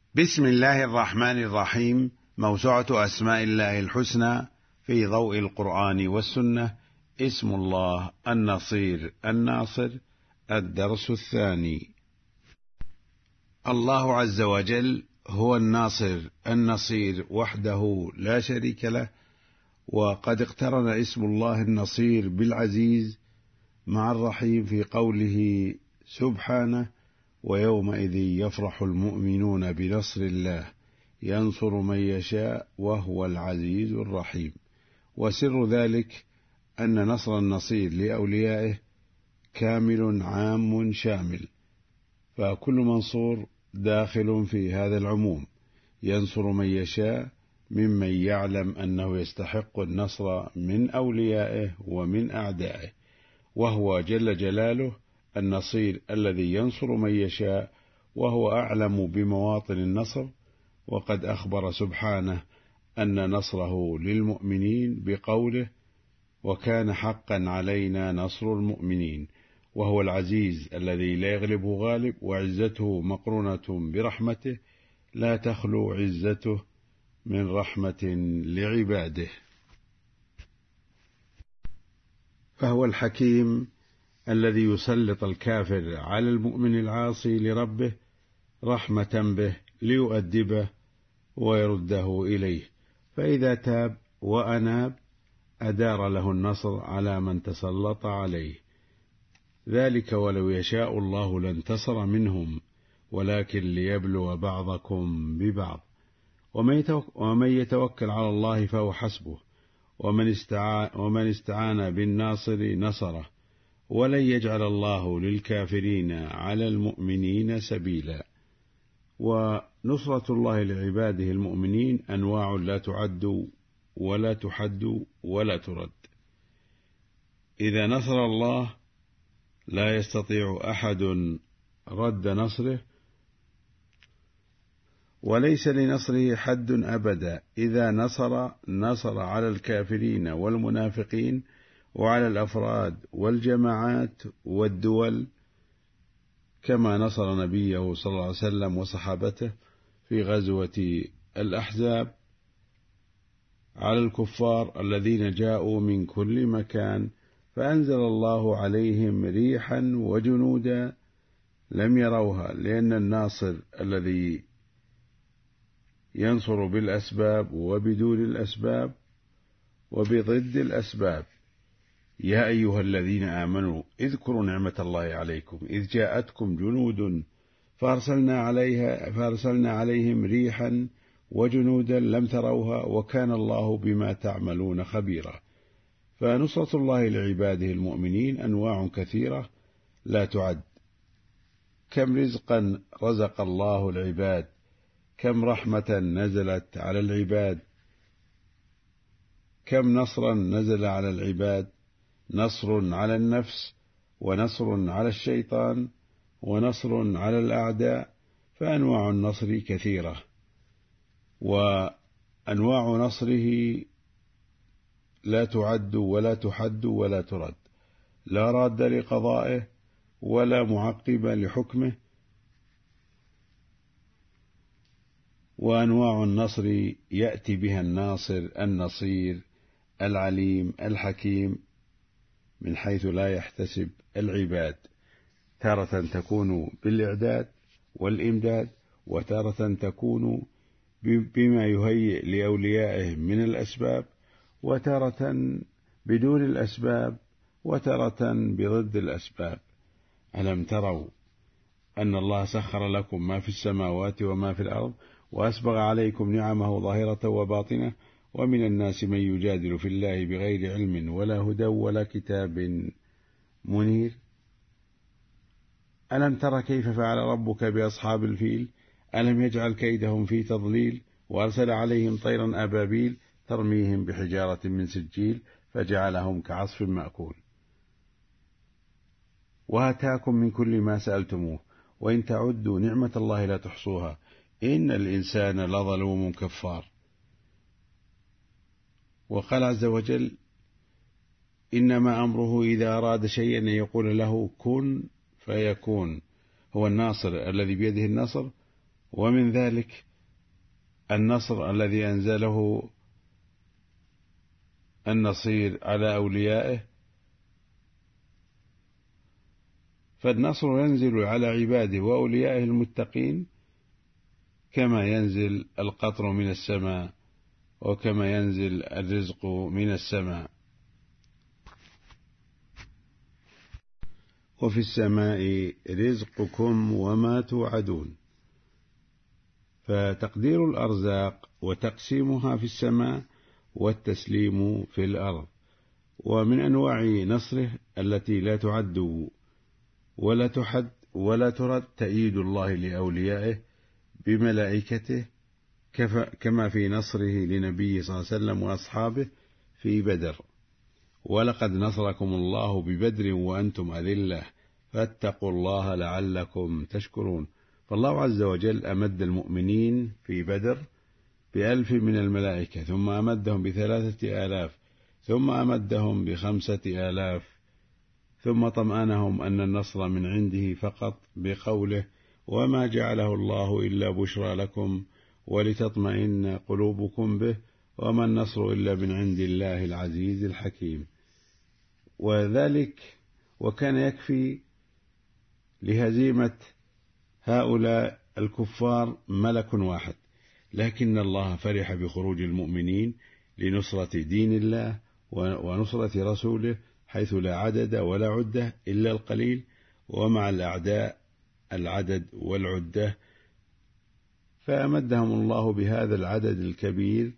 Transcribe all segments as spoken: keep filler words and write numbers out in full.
بسم الله الرحمن الرحيم. موسوعة أسماء الله الحسنى في ضوء القرآن والسنة. اسم الله النصير الناصر. الدرس الثاني. الله عز وجل هو الناصر النصير وحده لا شريك له، وقد اقترن اسم الله النصير بالعزيز مع الرحيم في قوله سبحانه: ويومئذ يفرح المؤمنون بنصر الله ينصر من يشاء وهو العزيز الرحيم. وسر ذلك أن نصر النصير لأوليائه كامل عام شامل، فكل منصور داخل في هذا العموم، ينصر من يشاء ممن يعلم أنه يستحق النصر من أوليائه ومن أعدائه، وهو جل جلاله النصير الذي ينصر من يشاء، وهو أعلم بمواطن النصر. وقد أخبر سبحانه أن نصره للمؤمنين بقوله: وكان حقا علينا نصر المؤمنين. وهو العزيز الذي لا يغلبه غالب، وعزته مقرونة برحمته، لا تخلو عزته من رحمة لعباده. فهو الحكيم الذي يسلط الكافر على المؤمن العاصي لربه رحمة به ليؤدبه ويرده إليه، فإذا تاب وأناب أدار له النصر على من تسلط عليه. ذلك ولو يشاء الله لانتصر منهم، ولكن ليبلو بعضكم ببعض. ومن يتوكل على الله فهو حسبه، ومن استعان, ومن استعان بالناصر نصره، ولن يجعل الله للكافرين على المؤمنين سبيلا. ونصرة الله لعباده المؤمنين أنواع لا تعد ولا تحد ولا ترد. إذا نصر الله لا يستطيع أحد رد نصره، وليس لنصره حد أبدا. إذا نصر نصر على الكافرين والمنافقين، وعلى الأفراد والجماعات والدول، كما نصر نبيه صلى الله عليه وسلم وصحابته في غزوة الأحزاب على الكفار الذين جاءوا من كل مكان، فأنزل الله عليهم ريحا وجنودا لم يروها، لأن الناصر الذي ينصر بالأسباب وبدون الأسباب وبضد الأسباب. يا أيها الذين آمنوا اذكروا نعمة الله عليكم إذ جاءتكم جنود فأرسلنا عليها فأرسلنا عليهم ريحا وجنودا لم تروها وكان الله بما تعملون خبيرا. فنصرة الله لعباده المؤمنين أنواع كثيرة لا تعد. كم رزقا رزق الله العباد، كم رحمة نزلت على العباد، كم نصرا نزل على العباد، نصر على النفس، ونصر على الشيطان، ونصر على الأعداء. فأنواع النصر كثيرة، وأنواع نصره لا تعد ولا تحد ولا ترد، لا راد لقضائه ولا معقب لحكمه. وأنواع النصر يأتي بها الناصر النصير العليم الحكيم من حيث لا يحتسب العباد. تارة تكون بالإعداد والإمداد، وتارة تكون بما يهيئ لأوليائه من الأسباب، وتارة بدون الأسباب، وتارة بضد الأسباب. ألم تروا أن الله سخر لكم ما في السماوات وما في الأرض وأسبغ عليكم نعمه ظاهرة وباطنة، ومن الناس من يجادل في الله بغير علم ولا هدى ولا كتاب منير. ألم تر كيف فعل ربك بأصحاب الفيل؟ ألم يجعل كيدهم في تضليل، وأرسل عليهم طيرا أبابيل ترميهم بحجارة من سجيل فجعلهم كعصف مأكول. وآتاكم من كل ما سألتموه وإن تعدوا نعمة الله لا تحصوها إن الإنسان لظلوم كفار. وقال عز وجل: إنما أمره إذا أراد شيئا أن يقول له كن فيكون. هو الناصر الذي بيده النصر ومن ذلك النصر الذي أنزله النصير على أوليائه، فالنصر ينزل على عباده وأوليائه المتقين كما ينزل القطر من السماء وكما ينزل الرزق من السماء. وفي السماء رزقكم وما توعدون، فتقدير الأرزاق وتقسيمها في السماء والتسليم في الأرض. ومن أنواع نصره التي لا تعد ولا تحد ولا ترد تأييد الله لأوليائه بملائكته كما في نصره لنبيه صلى الله عليه وسلم وأصحابه في بدر: ولقد نصركم الله ببدر وأنتم أذلة فاتقوا الله لعلكم تشكرون. فالله عز وجل أمد المؤمنين في بدر بألف من الملائكة، ثم أمدهم بثلاثة آلاف، ثم أمدهم بخمسة آلاف، ثم طمأنهم أن النصر من عنده فقط بقوله: وما جعله الله إلا بشرى لكم ولتطمئن قلوبكم به وما النصر إلا من عند الله العزيز الحكيم. وذلك وكان يكفي لهزيمة هؤلاء الكفار ملك واحد، لكن الله فرح بخروج المؤمنين لنصرة دين الله ونصرة رسوله، حيث لا عدد ولا عدة إلا القليل، ومع الأعداء العدد والعدة، فأمدهم الله بهذا العدد الكبير.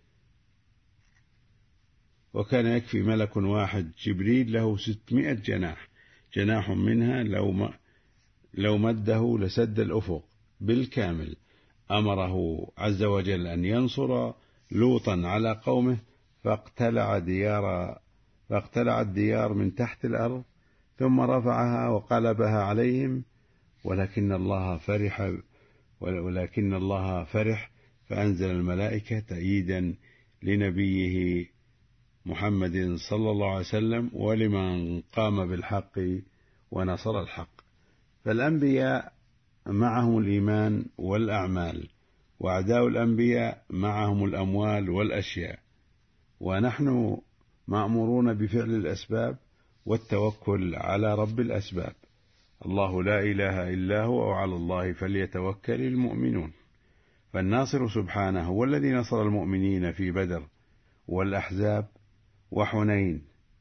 وكان يكفي ملك واحد جبريل له ستمائة جناح، جناح منها لو لو مده لسد الأفق بالكامل. أمره عز وجل أن ينصر لوطا على قومه فاقتلع ديار فاقتلع الديار من تحت الأرض ثم رفعها وقلبها عليهم، ولكن الله فرح ولكن الله فرح فأنزل الملائكة تأييدا لنبيه محمد صلى الله عليه وسلم ولمن قام بالحق ونصر الحق. فالأنبياء معهم الإيمان والأعمال، وأعداء الأنبياء معهم الأموال والأشياء، ونحن مأمورون بفعل الأسباب والتوكل على رب الأسباب. الله لا إله إلا هو وعلى الله فليتوكل المؤمنون. فالناصر سبحانه هو الذي نصر المؤمنين في بدر والأحزاب وحنين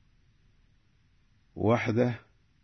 وحده،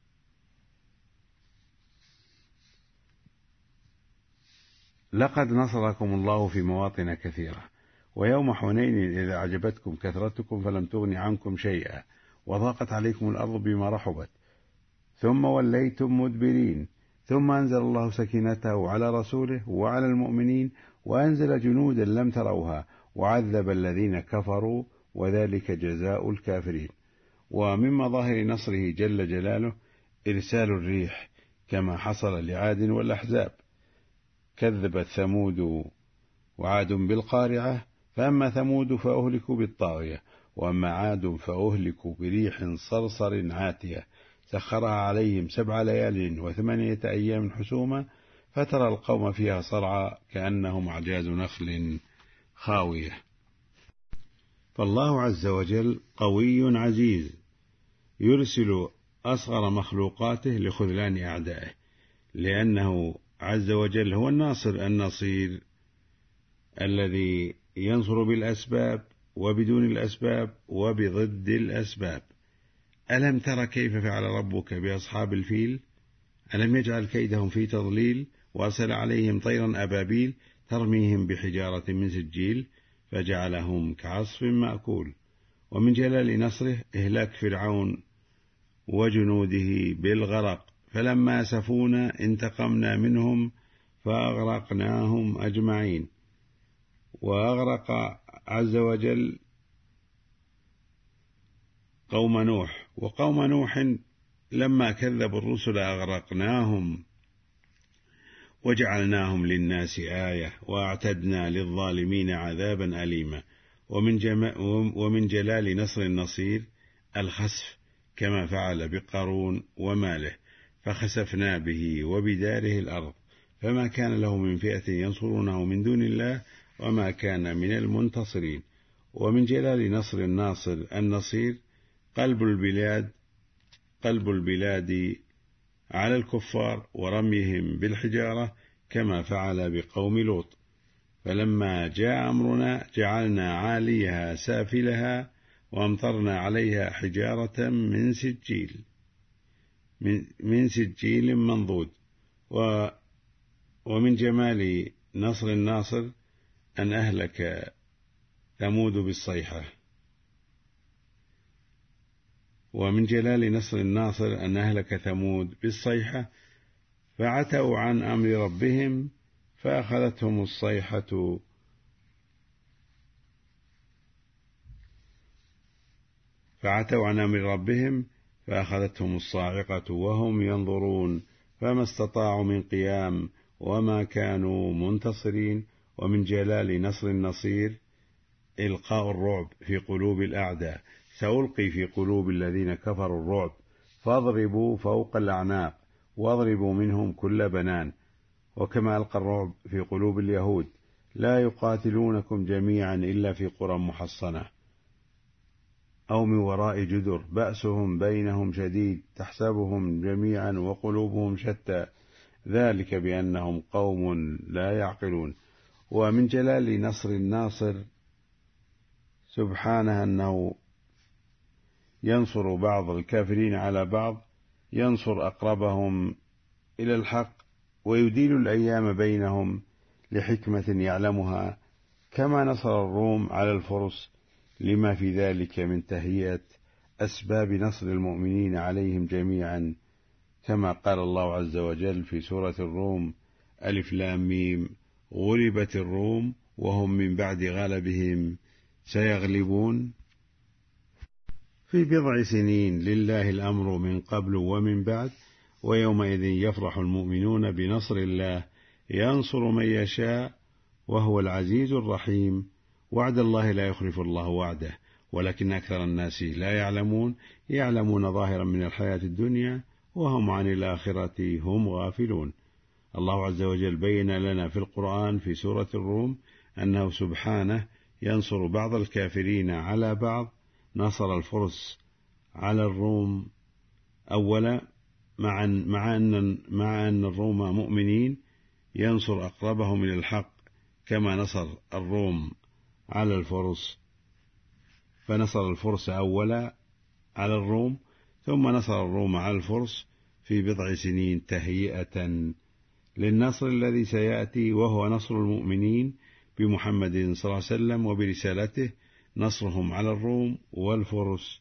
لقد نصركم الله في مواطن كثيرة ويوم حنين إذا أعجبتكم كثرتكم فلم تغن عنكم شيئا وضاقت عليكم الأرض بما رحبت ثم وليتم مدبرين ثم أنزل الله سكينته على رسوله وعلى المؤمنين وأنزل جنودا لم تروها وعذب الذين كفروا وذلك جزاء الكافرين. ومن مظاهر نصره جل جلاله إرسال الريح كما حصل لعاد والأحزاب. كذبت ثمود وعاد بالقارعة، فأما ثمود فأهلكوا بالطاغية وأما عاد فأهلكوا بريح صرصر عاتية سخرها عليهم سبع ليال وثمانية أيام حسوما فترى القوم فيها صرعى كأنهم أعجاز نخل خاوية. فالله عز وجل قوي عزيز يرسل أصغر مخلوقاته لخذلان أعدائه، لأنه عز وجل هو الناصر النصير الذي ينصر بالأسباب وبدون الأسباب وبضد الأسباب. ألم تر كيف فعل ربك بأصحاب الفيل؟ ألم يجعل كيدهم في تضليل وأرسل عليهم طيرا أبابيل ترميهم بحجارة من سجيل فجعلهم كعصف مأكول. ومن جلال نصره إهلاك فرعون وجنوده بالغرق، فلما أسفونا انتقمنا منهم فأغرقناهم أجمعين. وأغرق عز وجل قوم نوح، وقوم نوح لما كذبوا الرسل أغرقناهم وجعلناهم للناس آية وأعتدنا للظالمين عذابا أليما. ومن, ومن جلال نصر النصير الخسف كما فعل بقارون وماله، فخسفنا به وبداره الأرض فما كان له من فئة ينصرونه من دون الله وما كان من المنتصرين. ومن جلال نصر الناصر النصير قلب البلاد قلب البلاد على الكفار ورميهم بالحجارة كما فعل بقوم لوط. فلما جاء أمرنا جعلنا عاليها سافلها وأمطرنا عليها حجارة من سجيل من, من سجيل منضود. و ومن جمال نصر الناصر أن أهلك ثمود بالصيحة. ومن جلال نصر الناصر أن أهلك ثمود بالصيحة فعتوا عن أمر ربهم فأخذتهم الصيحة فعتوا عن أمر ربهم فأخذتهم الصاعقة وهم ينظرون فما استطاعوا من قيام وما كانوا منتصرين. ومن جلال نصر النصير إلقاء الرعب في قلوب الأعداء. سألقي في قلوب الذين كفروا الرعب فاضربوا فوق الأعناق واضربوا منهم كل بنان. وكما ألقى الرعب في قلوب اليهود لا يقاتلونكم جميعا إلا في قرى محصنة أو من وراء جدر بأسهم بينهم شديد تحسبهم جميعا وقلوبهم شتى ذلك بأنهم قوم لا يعقلون. ومن جلال نصر الناصر سبحانه أنه ينصر بعض الكافرين على بعض ينصر أقربهم إلى الحق ويديل الأيام بينهم لحكمة يعلمها كما نصر الروم على الفرس لما في ذلك من تهيئة أسباب نصر المؤمنين عليهم جميعا كما قال الله عز وجل في سورة الروم ألف لام ميم غلبت الروم وهم من بعد غلبهم سيغلبون في بضع سنين لله الأمر من قبل ومن بعد ويومئذ يفرح المؤمنون بنصر الله ينصر من يشاء وهو العزيز الرحيم. وعد الله لا يخلف الله وعده ولكن أكثر الناس لا يعلمون يعلمون ظاهرا من الحياة الدنيا وهم عن الآخرة هم غافلون. الله عز وجل بين لنا في القرآن في سورة الروم أنه سبحانه ينصر بعض الكافرين على بعض. نصر الفرس على الروم أولا مع مع أن مع أن الروم مؤمنين ينصر أقربهم من الحق كما نصر الروم على الفرس. فنصر الفرس أولا على الروم ثم نصر الروم على الفرس في بضع سنين تهيئة للنصر الذي سيأتي وهو نصر المؤمنين بمحمد صلى الله عليه وسلم وبرسالته نصرهم على الروم والفرس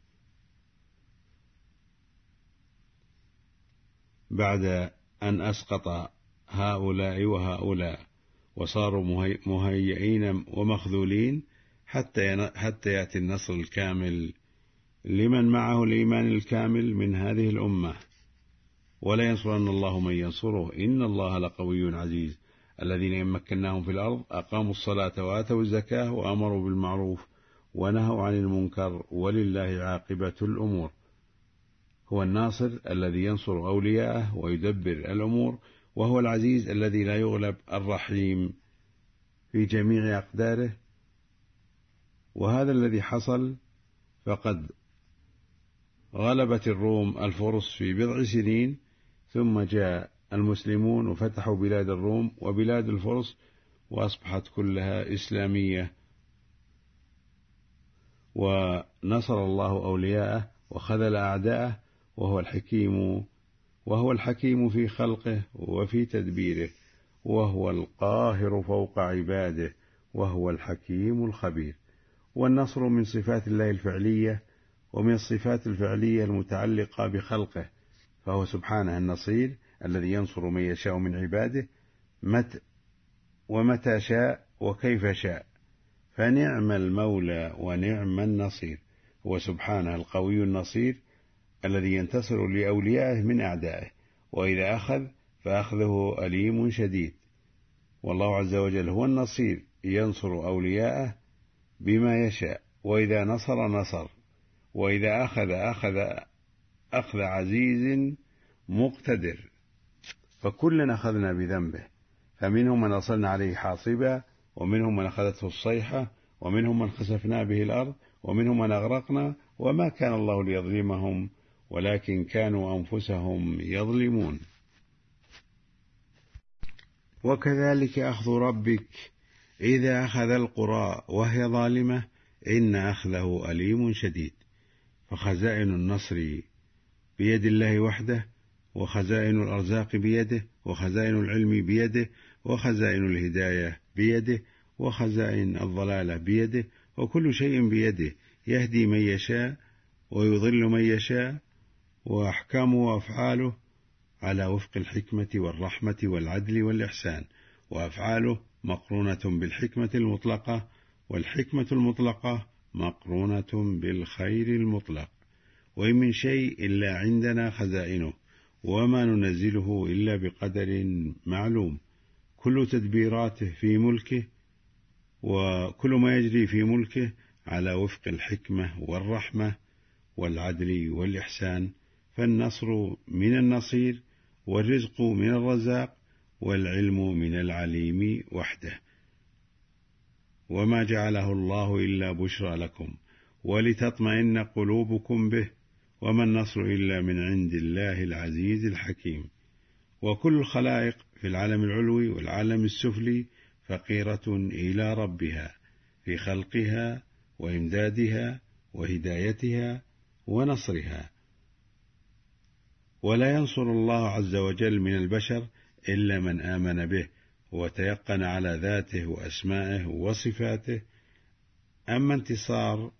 بعد أن أسقط هؤلاء وهؤلاء وصاروا مهيئين ومخذولين حتى حتى يأتي النصر الكامل لمن معه الإيمان الكامل من هذه الأمة. ولا ينصرن الله من ينصره إن الله لقوي عزيز. الذين إن مكناهم في الأرض أقاموا الصلاة وآتوا الزكاة وأمروا بالمعروف ونهوا عن المنكر ولله عاقبة الأمور. هو الناصر الذي ينصر أولياءه ويدبر الأمور وهو العزيز الذي لا يغلب الرحيم في جميع أقداره. وهذا الذي حصل فقد غلبت الروم الفرس في بضع سنين ثم جاء المسلمون وفتحوا بلاد الروم وبلاد الفرس وأصبحت كلها إسلامية ونصر الله أولياءه وخذل أعداءه وهو الحكيم وهو الحكيم في خلقه وفي تدبيره وهو القاهر فوق عباده وهو الحكيم الخبير. والنصر من صفات الله الفعلية ومن الصفات الفعلية المتعلقة بخلقه فهو سبحانه النصير الذي ينصر من يشاء من عباده مت ومتى شاء وكيف شاء فنعم المولى ونعم النصير. هو سبحانه القوي النصير الذي ينتصر لأوليائه من أعدائه وإذا أخذ فأخذه أليم شديد. والله عز وجل هو النصير ينصر أولياءه بما يشاء وإذا نصر نصر وإذا أخذ أخذ أخذ عزيز مقتدر. فكلنا أخذنا بذنبه، فمنهم من أرسلنا عليه حاصبا، ومنهم من أخذته الصيحة، ومنهم من خسفنا به الأرض، ومنهم من أغرقنا، وما كان الله ليظلمهم ولكن كانوا أنفسهم يظلمون. وكذلك أخذ ربك إذا أخذ القرى وهي ظالمة إن أخذه أليم شديد. فخزائن النصر بيد الله وحده، وخزائن الأرزاق بيده، وخزائن العلم بيده، وخزائن الهداية بيده، وخزائن الضلالة بيده، وكل شيء بيده، يهدي من يشاء ويضل من يشاء، وأحكامه وأفعاله على وفق الحكمة والرحمة والعدل والإحسان، وأفعاله مقرونة بالحكمة المطلقة، والحكمة المطلقة مقرونة بالخير المطلق. وإن من شيء إلا عندنا خزائنه، وما ننزله إلا بقدر معلوم. كل تدبيراته في ملكه، وكل ما يجري في ملكه على وفق الحكمة والرحمة والعدل والإحسان. فالنصر من النصير، والرزق من الرزاق، والعلم من العليم وحده. وما جعله الله إلا بشرى لكم ولتطمئن قلوبكم به، وما النصر إلا من عند الله العزيز الحكيم. وكل الخلائق في العالم العلوي والعالم السفلي فقيرة إلى ربها في خلقها وإمدادها وهدايتها ونصرها، ولا ينصر الله عز وجل من البشر إلا من آمن به وتيقن على ذاته وأسمائه وصفاته. أما انتصار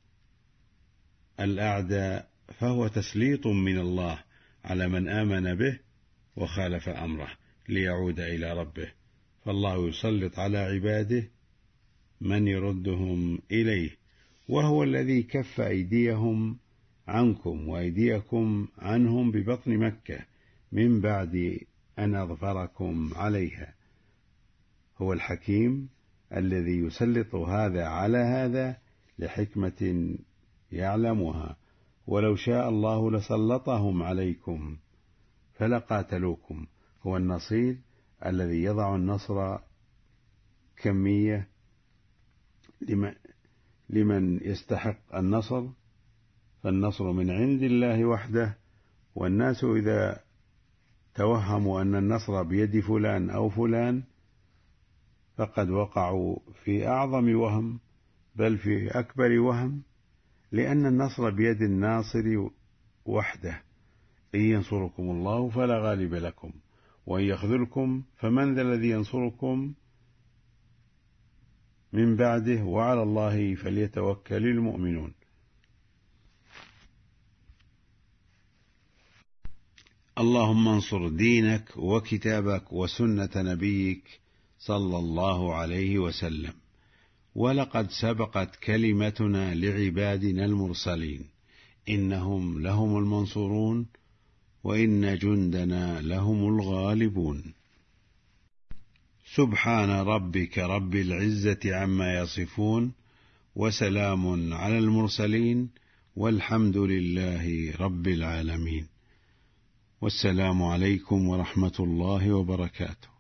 الأعداء فهو تسليط من الله على من آمن به وخالف أمره ليعود إلى ربه، فالله يسلط على عباده من يردهم إليه. وهو الذي كف أيديهم عنكم وأيديكم عنهم ببطن مكة من بعد أن أظفركم عليها. هو الحكيم الذي يسلط هذا على هذا لحكمة يعلمها، ولو شاء الله لسلطهم عليكم فلقاتلوكم. هو النصير الذي يضع النصر كمية لمن يستحق النصر، فالنصر من عند الله وحده. والناس إذا توهموا أن النصر بيد فلان أو فلان فقد وقعوا في أعظم وهم، بل في أكبر وهم، لأن النصر بيد الناصر وحده. إن ينصركم الله فلا غالب لكم، وإن يخذلكم فمن ذا الذي ينصركم من بعده، وعلى الله فليتوكل المؤمنون. اللهم انصر دينك وكتابك وسنة نبيك صلى الله عليه وسلم. ولقد سبقت كلمتنا لعبادنا المرسلين إنهم لهم المنصورون وإن جندنا لهم الغالبون. سبحان ربك رب العزة عما يصفون، وسلام على المرسلين، والحمد لله رب العالمين. والسلام عليكم ورحمة الله وبركاته.